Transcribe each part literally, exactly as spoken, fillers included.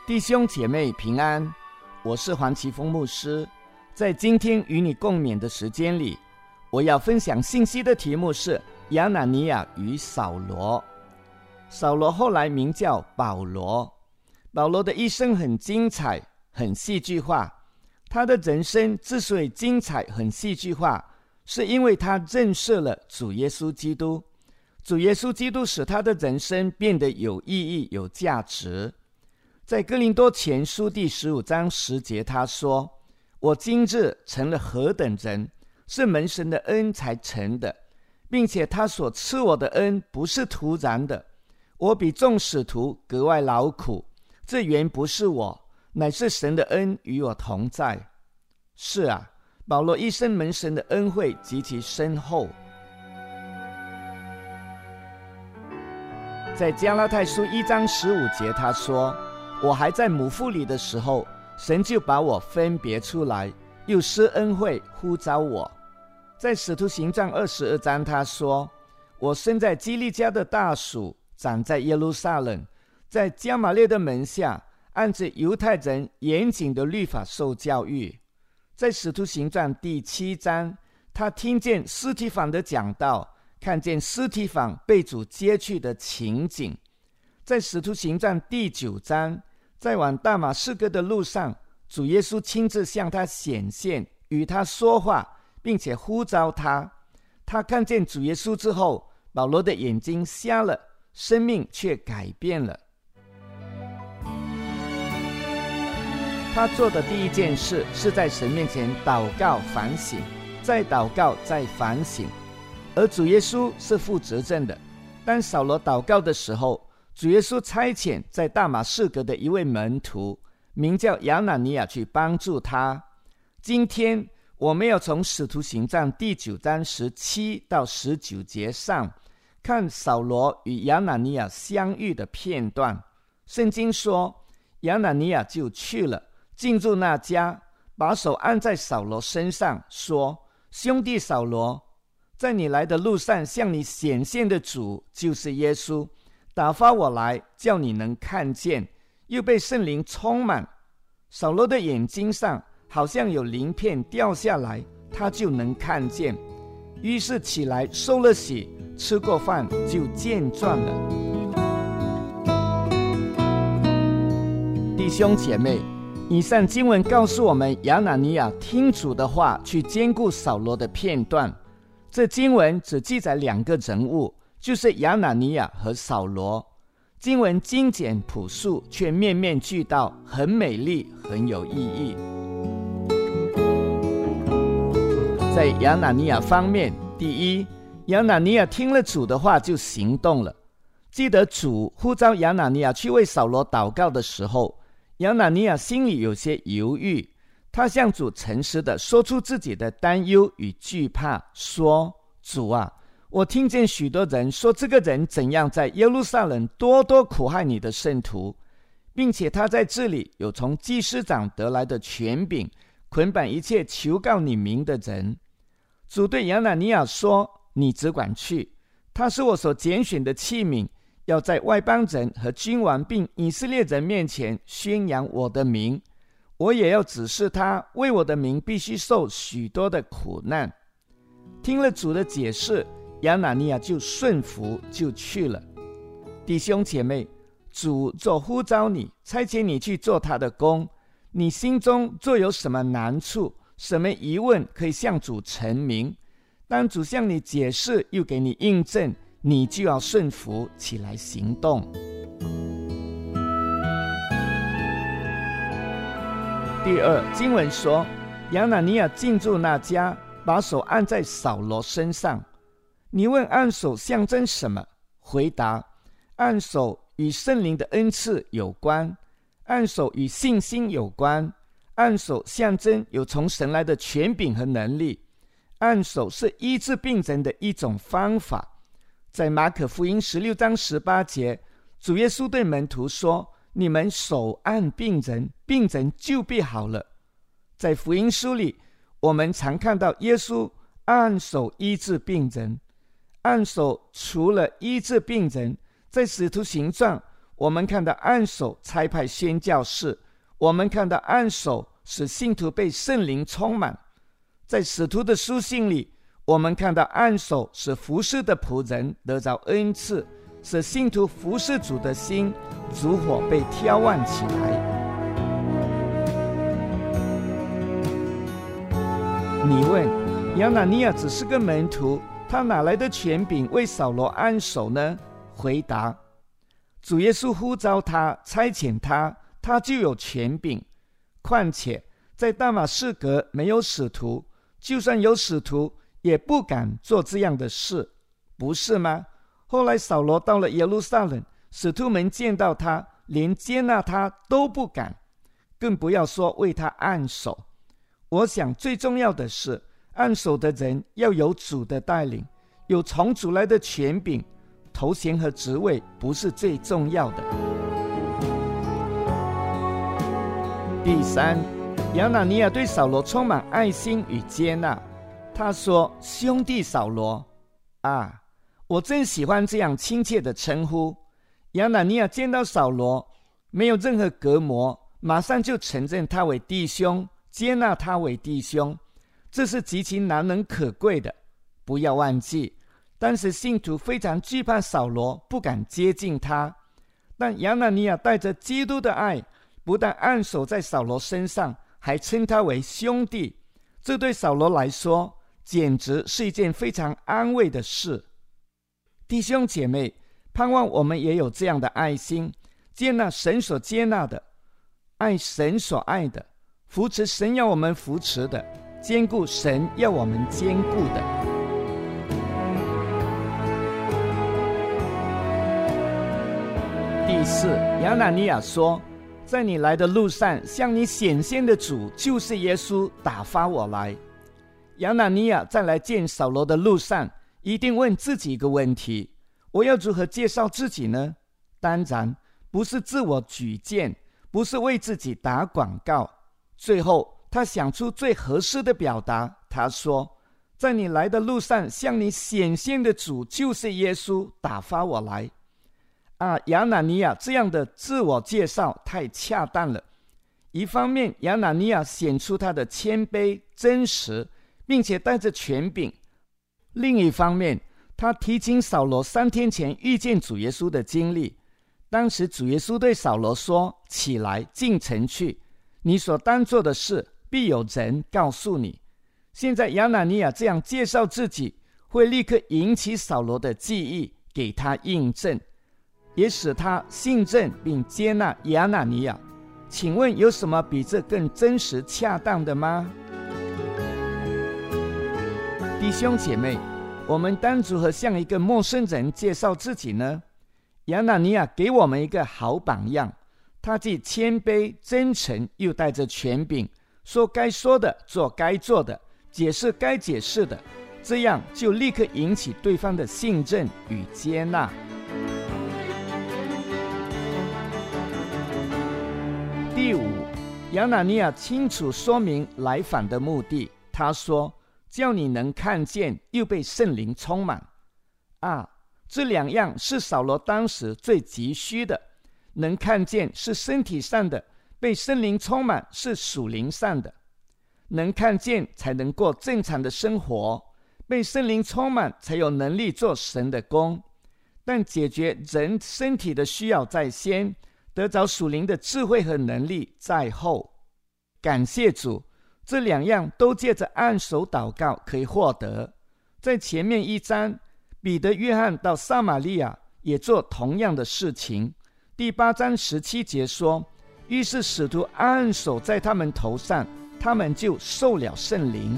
弟兄姐妹平安，我是黄奇峰牧师。在今天与你共勉的时间里，我要分享信息的题目是亚拿尼亚与扫罗。扫罗后来名叫保罗，保罗的一生很精彩，很戏剧化。他的人生之所以精彩很戏剧化，是因为他认识了主耶稣基督。主耶稣基督使他的人生变得有意义、有价值。在哥林多前书第十五章十节他说，我今日成了何等人，是蒙神的恩才成的，并且他所赐我的恩不是突然的，我比众使徒格外劳苦，这原不是我，乃是神的恩与我同在。是啊，保罗一生蒙神的恩惠极其深厚。在加拉太书一章十五节他说，我还在母腹里的时候，神就把我分别出来，又施恩惠呼召我。在使徒行传二十二章他说，我生在基利家的大属，长在耶路撒冷，在加玛列的门下，按着犹太人严谨的律法受教育。在使徒行传第七章，他听见司提反的讲道，看见司提反被主接去的情景。在使徒行传第九章，在往大马士革的路上，主耶稣亲自向他显现，与他说话，并且呼召他。他看见主耶稣之后，保罗的眼睛瞎了，生命却改变了。他做的第一件事是在神面前祷告反省，再祷告再反省。而主耶稣是负责任的。当扫罗祷告的时候，主耶稣差遣在大马士革的一位门徒，名叫亚拿尼亚去帮助他。今天我们要从使徒行传第九章十七到十九节上看扫罗与亚拿尼亚相遇的片段。圣经说，亚拿尼亚就去了，进入那家，把手按在扫罗身上，说，兄弟扫罗，在你来的路上向你显现的主就是耶稣，打发我来，叫你能看见，又被圣灵充满。扫罗的眼睛上好像有鳞片掉下来，他就能看见，于是起来受了洗，吃过饭就健壮了。弟兄姐妹，以上经文告诉我们亚拿尼亚听主的话去兼顾扫罗的片段。这经文只记载两个人物，就是亚拿尼亚和扫罗。经文精简朴素，却面面俱到，很美丽，很有意义。在亚拿尼亚方面，第一，亚拿尼亚听了主的话就行动了。记得主呼召亚拿尼亚去为扫罗祷告的时候，亚拿尼亚心里有些犹豫，他向主诚实地说出自己的担忧与惧怕，说，主啊，我听见许多人说这个人怎样在耶路撒冷多多苦害你的圣徒，并且他在这里有从祭司长得来的权柄，捆绑一切求告你名的人。主对亚拿尼亚说，你只管去，他是我所拣选的器皿，要在外邦人和君王并以色列人面前宣扬我的名，我也要指示他为我的名必须受许多的苦难。听了主的解释，亚拿尼亚就顺服，就去了。弟兄姐妹，主若呼召你，差遣你去做他的工，你心中若有什么难处，什么疑问，可以向主陈明。当主向你解释，又给你印证，你就要顺服起来行动。第二，经文说，亚拿尼亚进入那家，把手按在扫罗身上。你问按手象征什么？回答，按手与圣灵的恩赐有关，按手与信心有关，按手象征有从神来的权柄和能力，按手是医治病人的一种方法。在马可福音十六章十八节，主耶稣对门徒说，你们手按病人，病人就必好了。在福音书里，我们常看到耶稣按手医治病人。按手除了医治病人，在使徒行传我们看到按手差派宣教士，我们看到按手使信徒被圣灵充满。在使徒的书信里，我们看到按手使服侍的仆人得着恩赐，使信徒服侍主的心烛火被挑旺起来。你问亚拿尼亚只是个门徒，他哪来的权柄为扫罗按手呢？回答：主耶稣呼召他，差遣他，他就有权柄。况且在大马士革没有使徒，就算有使徒也不敢做这样的事，不是吗？后来扫罗到了耶路撒冷，使徒们见到他，连接纳他都不敢，更不要说为他按手。我想最重要的是，按手的人要有主的带领，有从主来的权柄，头衔和职位不是最重要的。第三，亚拿尼亚对扫罗充满爱心与接纳。他说：兄弟扫罗啊，我真喜欢这样亲切的称呼。亚拿尼亚见到扫罗没有任何隔膜，马上就承认他为弟兄，接纳他为弟兄，这是极其难能可贵的。不要忘记，当时信徒非常惧怕扫罗，不敢接近他，但亚拿尼亚带着基督的爱，不但按手在扫罗身上，还称他为兄弟。这对扫罗来说简直是一件非常安慰的事。弟兄姐妹，盼望我们也有这样的爱心，接纳神所接纳的，爱神所爱的，扶持神要我们扶持的，坚固神要我们坚固的。第四，亚拿尼亚说：在你来的路上，向你显现的主就是耶稣，打发我来。亚拿尼亚在来见扫罗的路上，一定问自己一个问题：我要如何介绍自己呢？当然不是自我举荐，不是为自己打广告。最后他想出最合适的表达，他说：在你来的路上，向你显现的主就是耶稣，打发我来。啊，亚拿尼亚这样的自我介绍太恰当了。一方面，亚拿尼亚显出他的谦卑、真实，并且带着权柄；另一方面，他提醒扫罗三天前遇见主耶稣的经历。当时主耶稣对扫罗说：起来，进城去，你所当做的事必有人告诉你。现在亚拿尼亚这样介绍自己，会立刻引起扫罗的记忆，给他印证，也使他信任并接纳亚拿尼亚。请问有什么比这更真实恰当的吗？弟兄姐妹，我们当如何向一个陌生人介绍自己呢？亚拿尼亚给我们一个好榜样，他既谦卑真诚，又带着权柄，说该说的，做该做的，解释该解释的，这样就立刻引起对方的信任与接纳。第五，亚拿尼亚清楚说明来访的目的。他说：叫你能看见，又被圣灵充满。啊，这两样是扫罗当时最急需的。能看见是身体上的，被圣灵充满是属灵上的。能看见才能过正常的生活，被圣灵充满才有能力做神的工。但解决人身体的需要在先，得着属灵的智慧和能力在后。感谢主，这两样都借着按手祷告可以获得。在前面一章，彼得、约翰到撒玛利亚也做同样的事情。第八章十七节说：于是使徒按手在他们头上，他们就受了圣灵。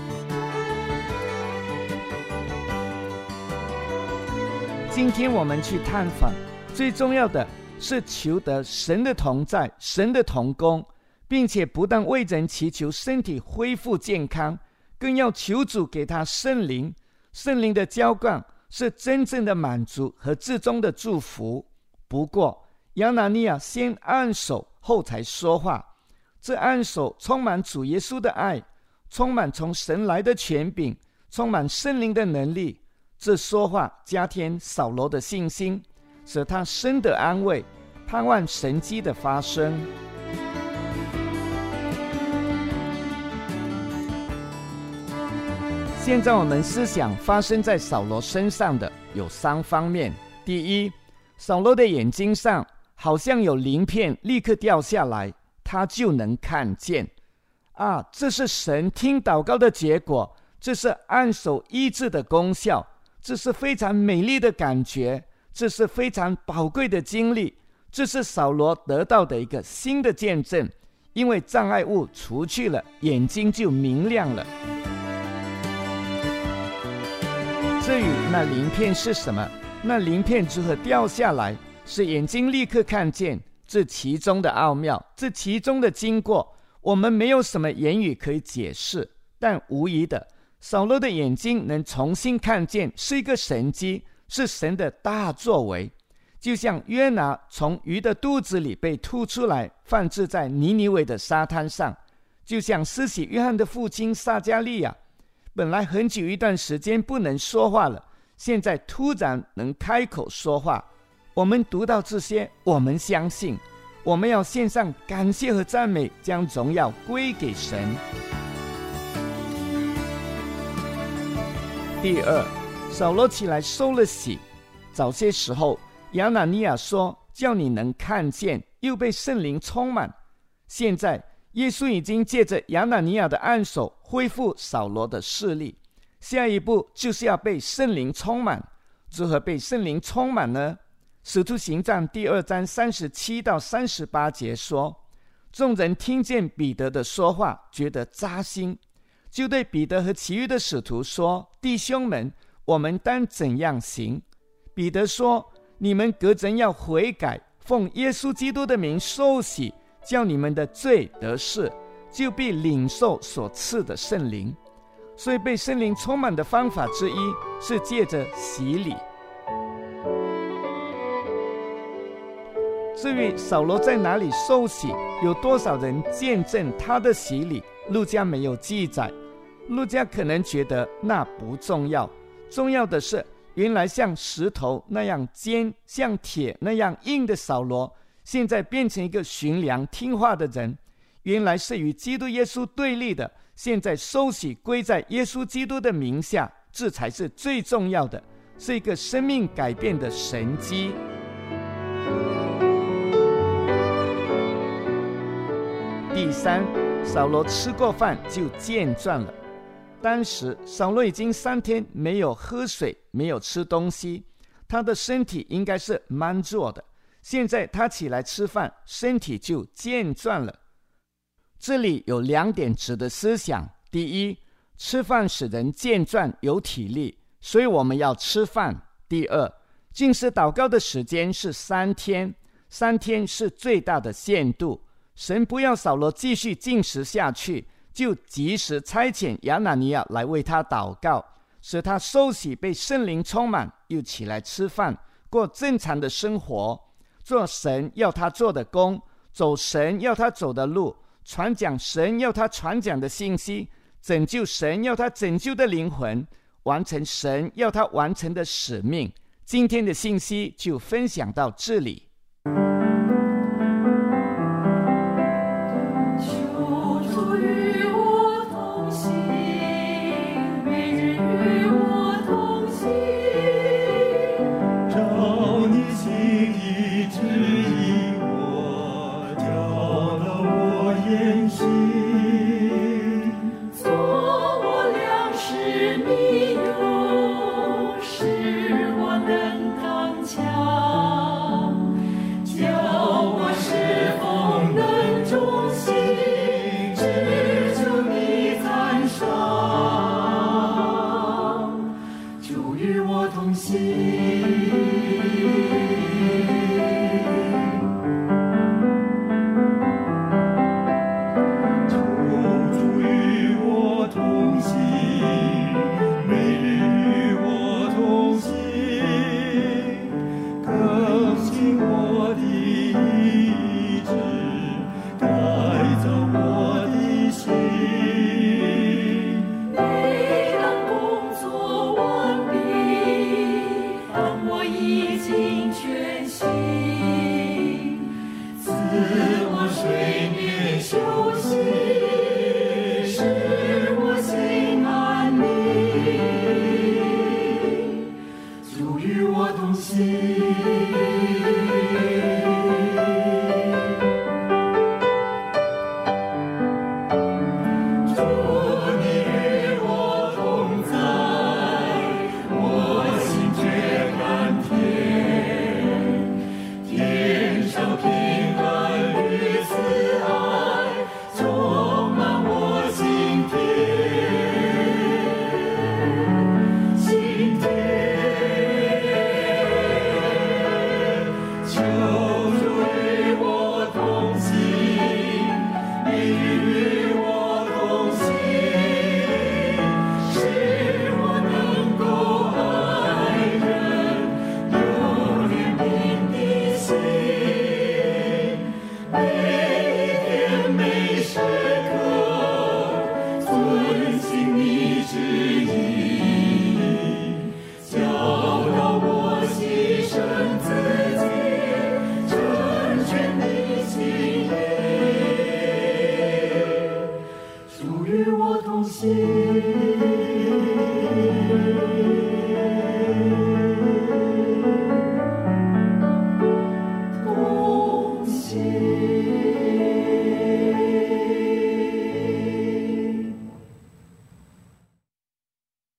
今天我们去探访，最重要的是求得神的同在，神的同工，并且不但为人祈求身体恢复健康，更要求主给他圣灵。圣灵的浇灌是真正的满足和至终的祝福。不过亚拿尼亚先按手后才说话，这按手充满主耶稣的爱，充满从神来的权柄，充满圣灵的能力。这说话加添扫罗的信心，使他深得安慰， 盼望神迹的发生。现在我们思想发生在扫罗身上的有三方面。第一，扫罗的眼睛上好像有鳞片立刻掉下来，他就能看见。啊，这是神听祷告的结果，这是按手医治的功效，这是非常美丽的感觉，这是非常宝贵的经历，这是扫罗得到的一个新的见证，因为障碍物除去了，眼睛就明亮了。至于那鳞片是什么，那鳞片如何掉下来，使眼睛立刻看见，这其中的奥妙，这其中的经过，我们没有什么言语可以解释。但无疑的，扫罗的眼睛能重新看见，是一个神迹，是神的大作为。就像约拿从鱼的肚子里被吐出来，放置在尼尼微的沙滩上，就像施洗约翰的父亲撒迦利亚，本来很久一段时间不能说话了，现在突然能开口说话。我们读到这些，我们相信，我们要献上感谢和赞美，将荣耀归给神。第二，扫罗起来受了洗。早些时候，亚拿尼亚说，叫你能看见，又被圣灵充满。现在耶稣已经借着亚拿尼亚的按手恢复扫罗的视力，下一步就是要被圣灵充满。如何被圣灵充满呢？使徒行传第二章三十七到三十八节说，众人听见彼得的说话，觉得扎心，就对彼得和其余的使徒说，弟兄们，我们当怎样行？彼得说，你们各人要悔改，奉耶稣基督的名受洗，叫你们的罪得赦，就必领受所赐的圣灵。所以被圣灵充满的方法之一是借着洗礼。至于扫罗在哪里受洗，有多少人见证他的洗礼，路加没有记载。路加可能觉得那不重要，重要的是原来像石头那样坚，像铁那样硬的扫罗，现在变成一个驯良听话的人，原来是与基督耶稣对立的，现在受洗归在耶稣基督的名下，这才是最重要的，是一个生命改变的神迹。第三，扫罗吃过饭就健壮了。当时扫罗已经三天没有喝水，没有吃东西，他的身体应该是蛮弱的，现在他起来吃饭，身体就健壮了。这里有两点值得思想。第一，吃饭使人健壮有体力，所以我们要吃饭。第二，禁食祷告的时间是三天，三天是最大的限度。神不要扫罗继续禁食下去，就及时差遣亚拿尼亚来为他祷告，使他受洗被圣灵充满，又起来吃饭，过正常的生活，做神要他做的工，走神要他走的路，传讲神要他传讲的信息，拯救神要他拯救的灵魂，完成神要他完成的使命。今天的信息就分享到这里。 使我能刚强。 爱我。